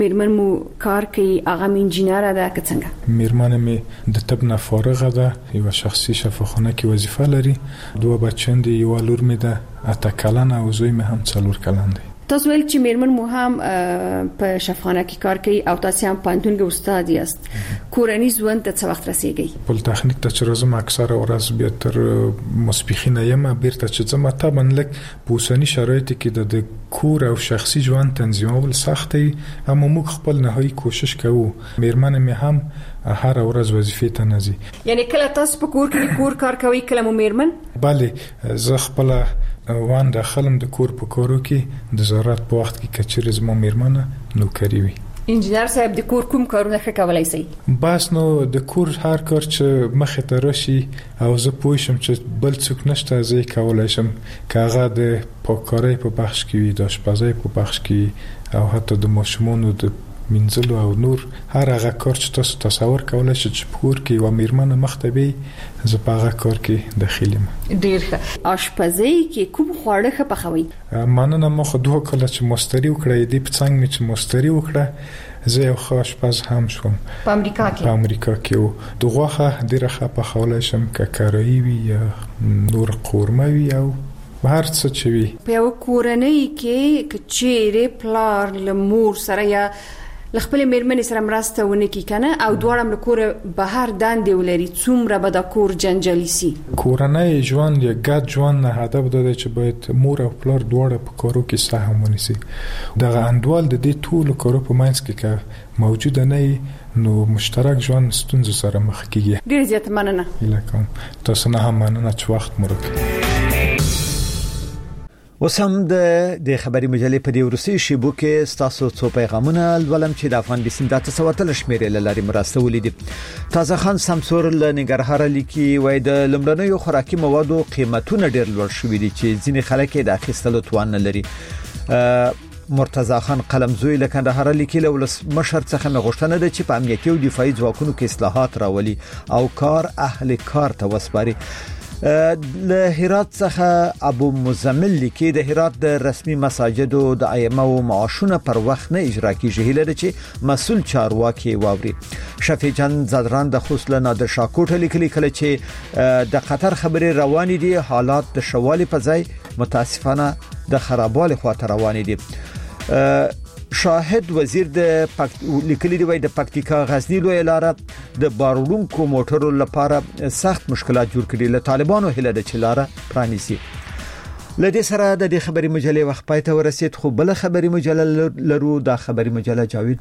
میرمن مو کار کوي هغه انجینر ده که څنګه؟ میرمن می د طب نه فارغه ده، یو شخصي شفاخانه کې وظیفه لري، 2 بچیان دي، یو لور می ده 8 کلن او زوی می هم 4 کلن دی. تاسو ویل چې میرمن مو هم په شفاخانه کې کار کوي او تاسو هم پانتون کې استاد یاست. کورنۍ ژوند ته څه وخت رسیږي؟ پل تخنیک ته چې راځم اکثره ورځ بیا تر ماسپښین یم، بیرته چې ځم طبعا لک په اوسني شرایطو کې د کور او شخصي ژوند تنظیمول سخت دی، اما موږ خپل نهایی کوشش کوو. میرمن می هم هر ورځ وظیفې ته نزي. یعنی کله تاسو په کور کې کور کار کوي کله مو میرمن؟ بله، زه خپل وان داخلم د کور په کارو کې د ضرورت په وخت کې کچېر زما میرمنه نوکری وي. انجینر صاحب د کور کوم کارونه ښه کولای شي؟ بس نو د کور هر کار چې مخې ته راشي او زه پوه شم چې بل څوک نشته زه یې کولای شم، که هغه د پاککارۍ په بخش کې وي، د اشپزۍ په بخش کې او حتی د ماشومانو د منځلو او نور هر هغه کار چې تاسو تصور کولای شئ چې په کور کې یوه میرمن مخته وي، زه په هغه کار کې داخل یم. ډېر ښه. اشپزۍ کې کوم خواړه ښه پخوئ؟ مننه، ما خو 2 کاله چې ماستري وکړه، دې په څنګ مې چې ماستري وکړه زه یو ښه اشپز هم شوم په امریکا کې. په امریکا کې و د غوښه ډېره ښه پخولی شم، که کراهي وي یا نور قورمه وي او هر څه چې وي. په یو کورنۍ کې که چیرې پلار له مور سره یا له خپل میرمنې سره مرسته ونه کړي کنه او دواړه له کوره بهر دندې ولري، څومره به د کور جنجالي سي؟ کورنۍ ژوند یا ګډ ژوند نه هدف دا دی چې باید مور او پلار دواړه په کارو کې سهم ونیسي. دغه انډول د دې ټولو کارو په منځ کې که موجوده نه نو مشترک ژوند ستونزو سره مخ کیږي. ډېر زیات مننه. هیله کوم تاسو نه هم مننه چې وخت مو راکړی. اوس هم د خبري مجلې په دې ورسي شیبو کې ستاسو څو پیغامونه ولوم چې د افغان بسنده تصورت لشمیرې لاري مرسته ولیدي. تازه خان سمسور له نګرهار لیکي وای د لمړنیو خوراکي موادو قیمتونه ډېر لوړ شوي دي چې ځینې خلک د اخیستلو توان نه لري. مرتضی خان قلمزوی له کندهار لیکي له مشر څخه مغشتنه ده چې په امنیتي او دفاعي ځواکونو کې اصلاحات راولي او کار اهل کار ته وسپاري. له هرات څخه ابو مزمل لیکي د هرات د رسمي مساجدو د ائمه او معاشونه پر وخت نه اجرا کیږي، هیله چې مسؤل چارواکي واوري. شفیع جان زدران د خوسله نادر شاکوټ لیکلي کله چې د قطر خبري روان دي حالات د شوالي په ځای متاسفانه د خرابوالي خواته روان دي. شاهد وزیر د لیکلي دی د پکتیکا غزنی لوی لاره د بارونکو موټرو لپاره سخت مشکلات جوړ کړي. له طالبانو هله د چلاره پرانیسي. لدې سره د خبري مجلې وخت پای ته ورسید، خو بل خبري مجله لرو د خبري مجله جاوید